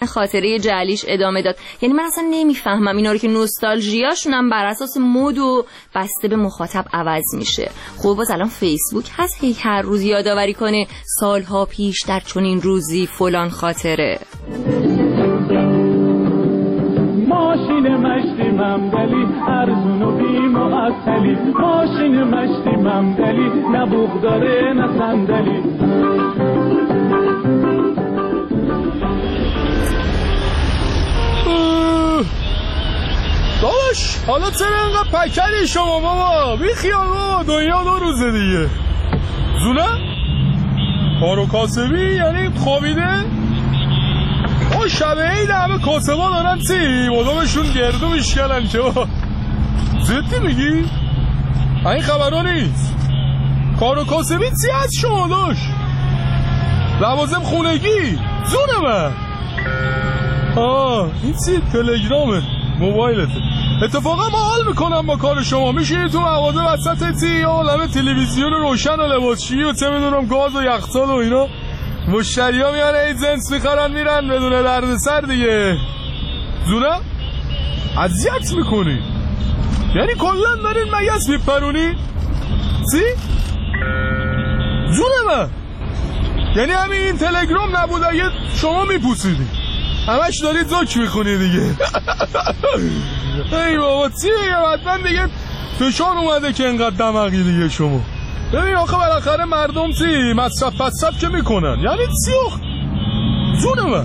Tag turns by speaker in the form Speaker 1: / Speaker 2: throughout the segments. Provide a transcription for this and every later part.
Speaker 1: خاطره جعلیش ادامه داد. یعنی من اصلا نمیفهمم اینا رو که نوستالژیاشون هم بر اساس مود و بسته به مخاطب عوض میشه. خب باز الان فیسبوک هست هر روز یادآوری کنه سالها پیش در چنین روزی فلان خاطره.
Speaker 2: ماشین مشتی ممدلی ارزون و بی‌معطلی، ماشین مشتی ممدلی نه بوق داره نه صندلی.
Speaker 3: داداش حالا چرا اینقدر پکری شما بابا؟ بیخیال بابا، دنیا 2 روزه دیگه. زونه؟ کار و کاسبی یعنی خوابیده؟ او شبه این همه کاسبا دارن چی؟ مدامشون گردو میشکنن که زدی میگی؟ این خبرها نیست. کار و کاسبی چی هست شما داشت؟ لوازم خونگی زونه من. این چی؟ تلگرامه موبایلته. اتفاقا ما حال میکنم با کار شما. میشینی تو مغازه وسط چی؟ یا عالمه تلویزیون روشن و لباسشویی و چه میدونم گاز و یخچال و اینا، مشتری ها میان این جنس میخرن میرن بدون درد سر دیگه. زونه؟ اذیت میکنی یعنی کلن دارین مگس میپرونی؟ چی؟ زونه من یعنی همین این تلگرام نبود اگه شما میپوسیدی همش دارید زوک میخونی دیگه. ای بابا چی دیگه؟ حتما دیگه فشار اومده که انقدر دماغی دیگه شما. ببین آخه بالاخره مردم چی مصرف که میکنن یعنی چی جون من.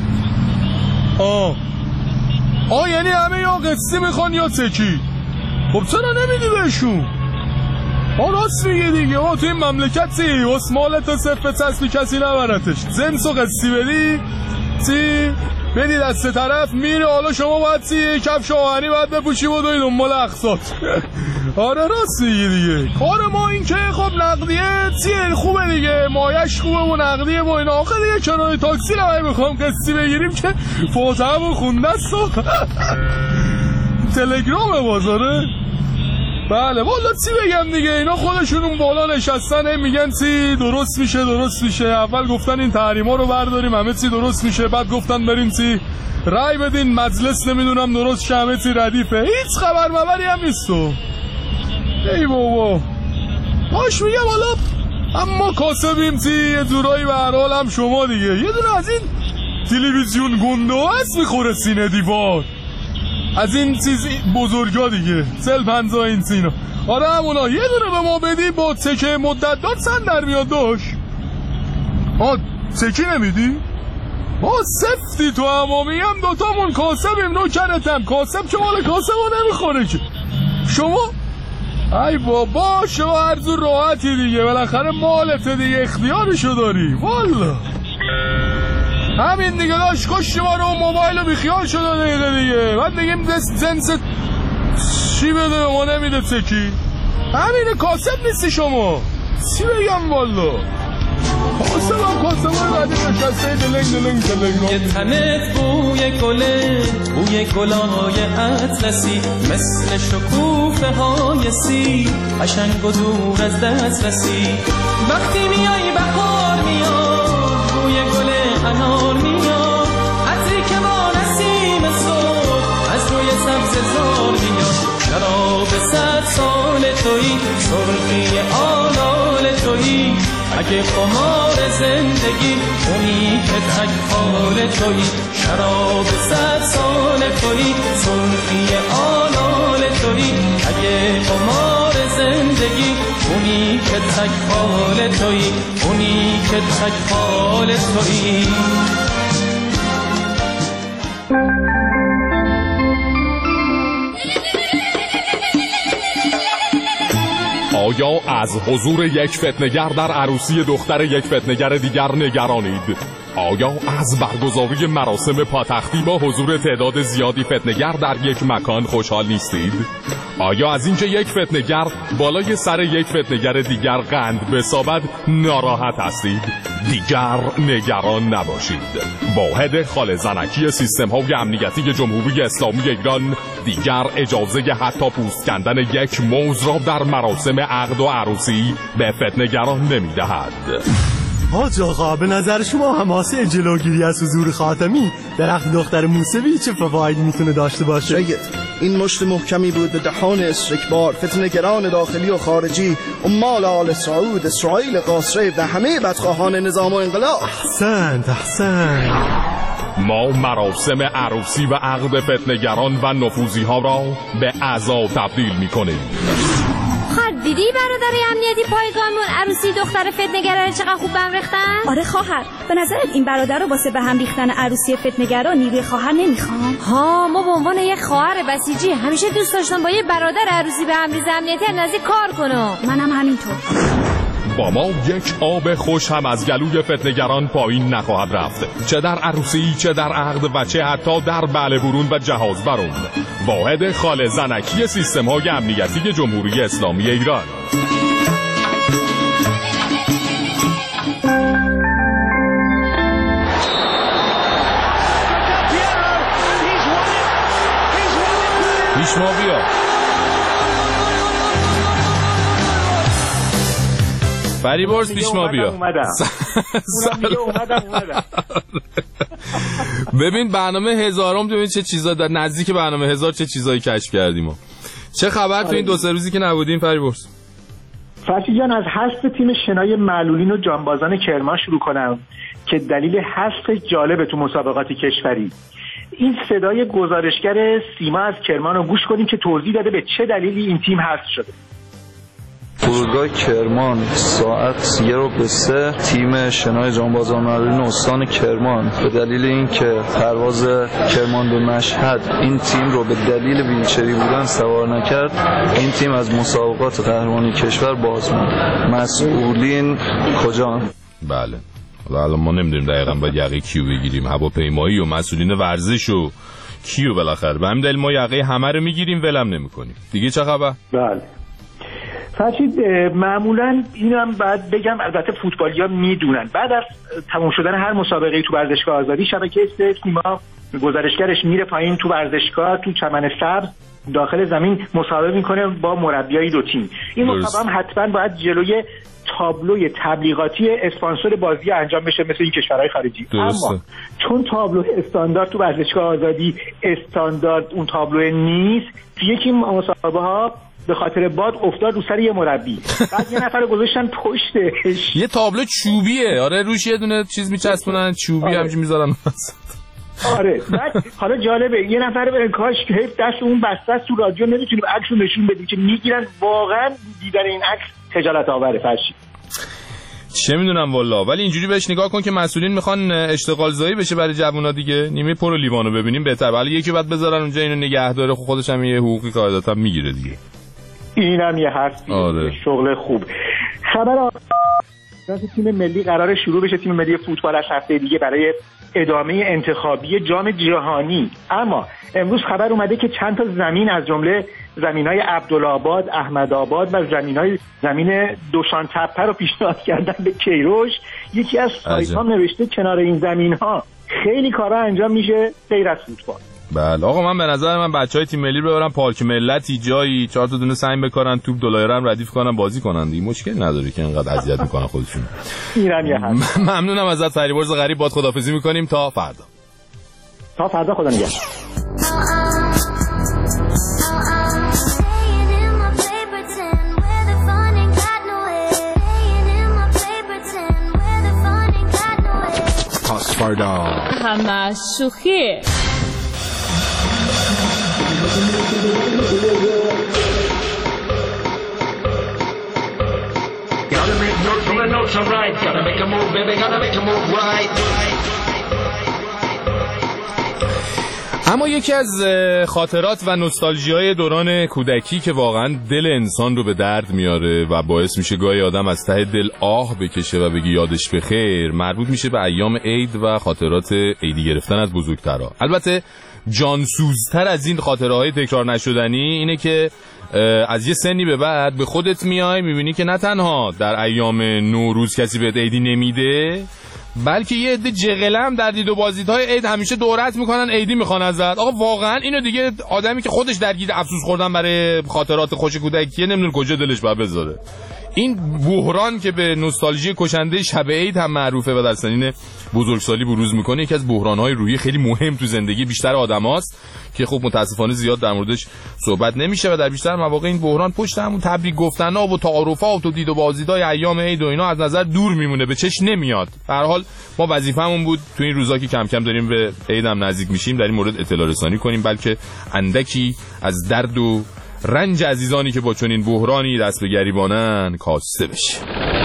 Speaker 3: یعنی همه یا قصی میخوان یا تکی. خب چرا نمیدی بهشون؟ راست میگه دیگه. تو این مملکت چی اسمالت صفه تصلی کسی نبرتش. زنس و قصی بدی چی بدی دست طرف میره. حالا شما باید چی کفش آهنی باید بپوشی و دوی دنبال اقساط. آره راست میگی دیگه. کار ما این که خب نقدیه چیه خوبه دیگه، مایش خوبه و نقدیه و اینا. آخه دیگه کنار تاکسی رو میخوام قصی بگیریم که فاتحه و خونده است. تلگرام بازاره. بله والا چی بگم دیگه، اینا خودشون اون بالا نشستن میگن چی درست میشه. اول گفتن این تحریما رو برداریم همه چی درست میشه، بعد گفتن برین چی رای بدین مجلس نمیدونم درست شه همه چی ردیفه. هیچ خبر مبری هم نیستو. ای بابا باش میگم حالا اما کاسبیم چی یه جورایی به هر حال هم شما دیگه یه دونه از این تلویزیون گنده هست میخوره سینه دیوار، از این چیز بزرگا دیگه 40-50 اینچ اینا. آره همونا یه دونه به ما بدی با تکه مدت داد سن در میاد داشت. تکی نمیدی؟ سفتی تو همامی هم دوتامون کاسبیم نوکرتم. کاسب که مال کاسب ها نمیخوره که شما. ای بابا شما هر زور راحتی دیگه، بالاخره مالته دیگه اختیارشو داری. والا همین دیگه داشت کشتی ما رو موبایل رو بیخیال شده دیگه. بعد میگیم جنس چی بده به ما نمیده تکی. همینه کاسب نیستی شما. چی بگم والا کاسب های بعدی نشسته دلنگ
Speaker 4: یه تنت بوی گلای اطلسی مثل شکوفه های سی قشنگ و دور از دسترسی. وقتی میای بهار میاد بوی گل انار میاد، عطری که با نسیم صبح از روی سبززار میاد. شراب 100 سال تویی سرخی آلال تویی، اگه خمار زندگی اونی که تک حال تویی. شراب 100 سال تویی سرخی آلال تویی، اگه خمار زندگی اونی که تک حال تویی، اونی که تک حال تویی.
Speaker 5: آیا از حضور یک فتنه‌گر در عروسی دختر یک فتنه‌گر دیگر نگرانید؟ آیا از برگزاری مراسم پاتختی با حضور تعداد زیادی فتنه‌گر در یک مکان خوشحال نیستید؟ آیا از اینکه یک فتنه‌گر بالای سر یک فتنه‌گر دیگر قند بسابد ناراحت هستید؟ دیگر نگران نباشید. واحد خال زنکی سیستم‌های امنیتی جمهوری اسلامی ایران دیگر اجازه حتی پوست کندن یک موز را در مراسم عقد و عروسی به فتنه‌گران نمی‌دهد.
Speaker 6: حاج آقا به نظر شما حماسه جلوگیری از حضور خاتمی در عقد دختر موسوی چه فوایدی میتونه داشته باشه؟
Speaker 7: شاید این مشت محکمی بود به دهان استکبار، فتنه‌گران داخلی و خارجی، عمال آل سعود، اسرائیل قاصره و همه بدخواهان نظام و انقلاب.
Speaker 6: احسنت.
Speaker 5: ما مراسم عروسی و عقد فتنه‌گران و نفوذی ها را به عزا تبدیل می‌کنیم.
Speaker 1: دیدی برادر امنیتی پایگانمون عروسی دختر فتنه‌گرا چقدر خوب بهم ریختن؟
Speaker 8: آره خواهر، به نظرت این برادر رو واسه به هم ریختن عروسی فتنه‌گرا نیروی خواهر نمیخوام؟
Speaker 1: ها، ما به عنوان یک خواهر بسیجی همیشه دوست داشتم با یه برادر عروسی به هم ریز امنیتی نزدیک کار کنم.
Speaker 8: منم همینطور.
Speaker 5: با ما یک آب خوش هم از گلوی فتنه‌گران پایین نخواهد رفت، چه در عروسی، چه در عقد و چه حتی در بله برون و جهاز برون. واحد خال زنکی سیستم‌های امنیتی جمهوری اسلامی ایران. پیش ما بیا. فریبرز پیش ما بیا. ببین برنامه هزارم، ببین چه چیزا در نزدیک برنامه 1000 چه چیزایی کشف کردیم. چه خبر تو این 2-3 روزی که نبودیم فریبرز؟
Speaker 9: فرشی جان، از حذف تیم شنای معلولین و جانبازان کرمان شروع کنم که دلیل حذف جالب تو مسابقات کشوری. این صدای گزارشگر سیما از کرمان رو گوش کنیم که توضیح داده به چه دلیلی این تیم حذف شده.
Speaker 10: فرودگاه کرمان ساعت 1:03 تیم شنای جانبازان معلولین استان کرمان به دلیل اینکه پرواز کرمان به مشهد این تیم رو به دلیل ویلچری بودن سوار نکرد، این تیم از مسابقات قهرمانی کشور باز موند. مسئولین کجا؟
Speaker 5: بله، الان ما نمیدونیم دقیقاً باید یقه کیو بگیریم، هواپیمایی و مسئولین ورزش و کیو بالاخره. به همین دلیل ما یقه همه رو میگیریم ولم نمی‌کنیم. دیگه چه خبر؟
Speaker 9: بله فرشید، معمولا اینم بعد بگم، البته فوتبالی‌ها میدونن بعد از تموم شدن هر مسابقه تو ورزشگاه آزادی شبکه سیما گزارشگرش میره پایین تو ورزشگاه تو چمن سبز داخل زمین مصاحبه میکنه با مربیای دو تیم. این مصاحبه هم حتما باید جلوی تابلوی تبلیغاتی اسپانسر بازی انجام بشه مثل این کشورهای خارجی. اما چون تابلو استاندارد تو ورزشگاه آزادی استاندارد اون تابلو نیست، تو یکی مصاحبه ها به خاطر باد افتاد رو سر یه مربی، بعد یه نفر گذاشتن پشتش.
Speaker 5: یه تابلو چوبیه، آره روش یه دونه چیز میچسبونن چوبی،
Speaker 9: آره.
Speaker 5: همچین میذارن.
Speaker 9: آره بعد حالا جالبه یه نفر به کاش که دست اون بسته تو رادیو نمیتونیم عکس رو نشون بدیم که میگیرن. واقعا دیدن این عکس خجالت آوره فرشی.
Speaker 5: چه میدونم والا، ولی اینجوری بهش نگاه کن که مسئولین میخوان اشتغال زایی بشه برای جوونا دیگه، نیمه پر لیوانو ببینیم بهتر، ولی یکی بعد بذارن اونجا اینو نگه داره، خودش هم یه حقوقی قاعدتا میگیره دیگه.
Speaker 9: اینم یه حرفی.
Speaker 5: آره.
Speaker 9: شغل خوب. خبر تیم ملی قراره شروع بشه، تیم ملی فوتبال از هفته دیگه برای ادامه انتخابی جام جهانی. اما امروز خبر اومده که چند تا زمین از جمله زمینای عبدالآباد، احمدآباد و زمین دوشان تپه رو پیشنهاد کردن به کیروش. یکی از سایت‌ها نوشته کنار این زمین‌ها خیلی کارا انجام میشه غیر از فوتبال.
Speaker 5: بله آقا، من به نظر من بچهای تیم ملی رو ببرن پارک ملتی، جایی 4 تا دونه سنگ بکارن، توپ دلایره هم ردیف کنن، بازی کنن دیگه، مشکلی نداره که اینقدر اذیت میکنن خودشون.
Speaker 9: ایران یه حرف.
Speaker 5: ممنونم ازت فریبرز غریب، باد خداحافظی میکنیم تا فردا.
Speaker 9: تا فردا، خدا نگهدار.
Speaker 5: فردا
Speaker 11: همه شوخی.
Speaker 5: اما یکی از خاطرات و نوستالژی‌های دوران کودکی که واقعا دل انسان رو به درد میاره و باعث میشه گاهی آدم از ته دل آه بکشه و بگی یادش بخیر، مربوط میشه به ایام عید و خاطرات عیدی گرفتن از بزرگترها. البته جانسوزتر از این خاطره‌های تکرار نشدنی اینه که از یه سنی به بعد به خودت میای میبینی که نه تنها در ایام نوروز کسی بهت عیدی نمیده، بلکه یه عده جغلم در دید و بازدیدهای عید همیشه دورت میکنن عیدی میخوان ازت. آقا واقعا اینو دیگه آدمی که خودش درگیر افسوس خوردن برای خاطرات خوش کودکیه نمیدونه کجا دلش باید بذاره. این بحران که به نوستالژی کشنده شب عید هم معروفه و در سنین بزرگسالی بروز میکنه، یکی از بحران‌های روحی خیلی مهم تو زندگی بیشتر آدماست که خب متاسفانه زیاد در موردش صحبت نمیشه و در بیشتر مواقع این بحران پشت همون تبریک گفتن‌ها و تعارفات و دید و بازدیدهای ایام عید و اینا از نظر دور میمونه، به چشم نمیاد. به هر حال ما وظیفه‌مون بود تو این روزا که کم کم داریم به عید هم نزدیک میشیم در این مورد اطلاع رسانی کنیم، بلکه اندکی از درد و رنج عزیزانی که با چنین بحرانی دست به گریبانن کاسته بشه.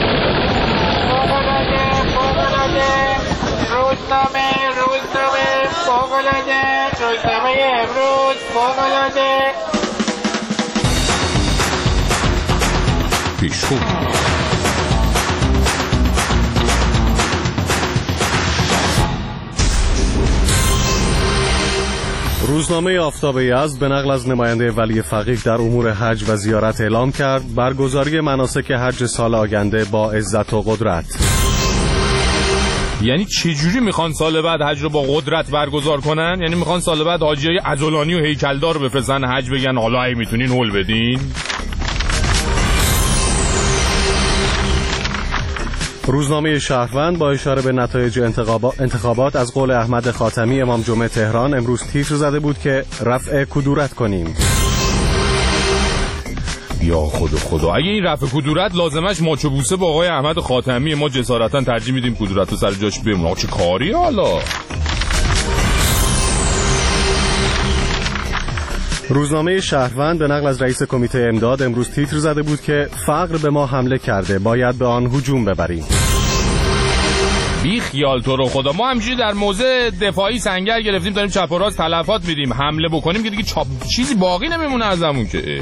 Speaker 5: روزنامه امروز فوق‌العاده پیشخو.
Speaker 12: روزنامه آفتاب یزد به نقل از نماینده ولی فقیه در امور حج و زیارت اعلام کرد برگزاری مناسک حج سال آینده با عزت و قدرت.
Speaker 5: یعنی چجوری میخوان سال بعد حج رو با قدرت برگزار کنن؟ یعنی میخوان سال بعد حاجیای عضلانی و هیکلدار بفرستن حج بگن حالا ای میتونین هول بدین؟
Speaker 12: روزنامه شهروند با اشاره به نتایج انتخابات از قول احمد خاتمی امام جمعه تهران امروز تیتر زده بود که رفع کدورت کنیم.
Speaker 5: یا خدا اگه این رفع کدورت لازمش ماچ و بوسه با آقای احمد خاتمی، ما جسارتا ترجیح میدیم کدورت رو سر جاش بمونه. چه کاری حالا؟
Speaker 12: روزنامه شهروند به نقل از رئیس کمیته امداد امروز تیتر زده بود که فقر به ما حمله کرده، باید به آن هجوم ببریم.
Speaker 5: بی خیال تو رو خدا، ما همینجوری در موضع دفاعی سنگر گرفتیم داریم چپ و راست تلفات میدیم، حمله بکنیم که دیگه چیزی باقی نمیمونه ازمون که.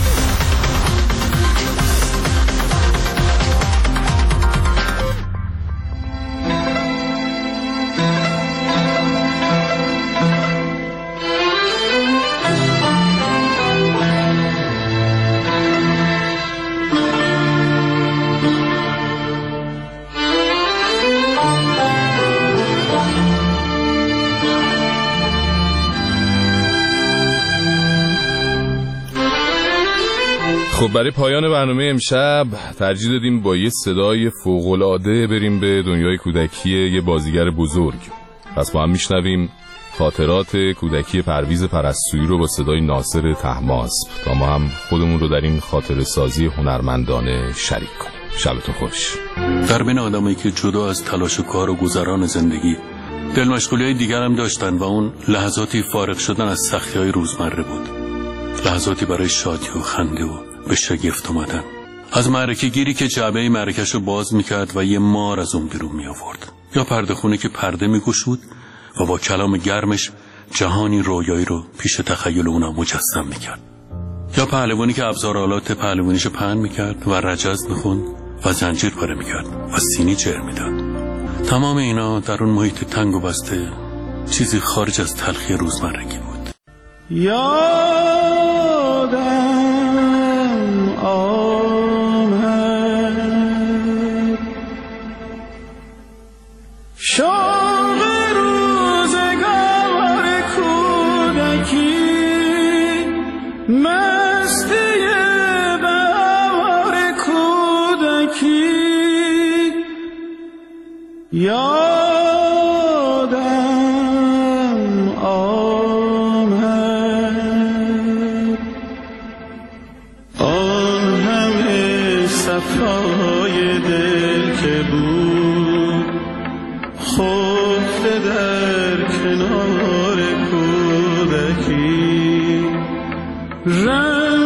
Speaker 5: خب برای پایان برنامه امشب ترجیح دادیم با یه صدای فوق‌العاده بریم به دنیای کودکی یه بازیگر بزرگ. پس با هم میشنویم خاطرات کودکی پرویز پرستویی رو با صدای ناصر طهماسب تا ما هم خودمون رو در این خاطره سازی هنرمندانه شریک کنیم. شبتون خوش.
Speaker 13: در بین آدمایی که جدا از تلاش و کار و گذران زندگی دل مشغولی‌های دیگر هم داشتن و اون لحظاتی فارغ شدن از سختی‌های روزمره بود، لحظاتی برای شادی و خنده و به شگفت اومدن، از معرکه گیری که جعبه معرکش رو باز میکرد و یه مار از اون بیرون میآورد، یا پرده خونه که پرده میگشود و با کلام گرمش جهانی رویایی رو پیش تخیل اونا مجسم میکرد، یا پهلوانی که ابزارآلات پهلوانیشو پهن میکرد و رجز میخوند و زنجیر پاره میکرد و سینی جر میداد. تمام اینا در اون محیط تنگ و بسته چیزی خارج از تلخی روزمرگی بود.
Speaker 2: یادم آمد شوق روزگار کودکی، مستی بهار کودکی، یادم آمد آن همه صفای دل که بود خفته در کنار کودکی،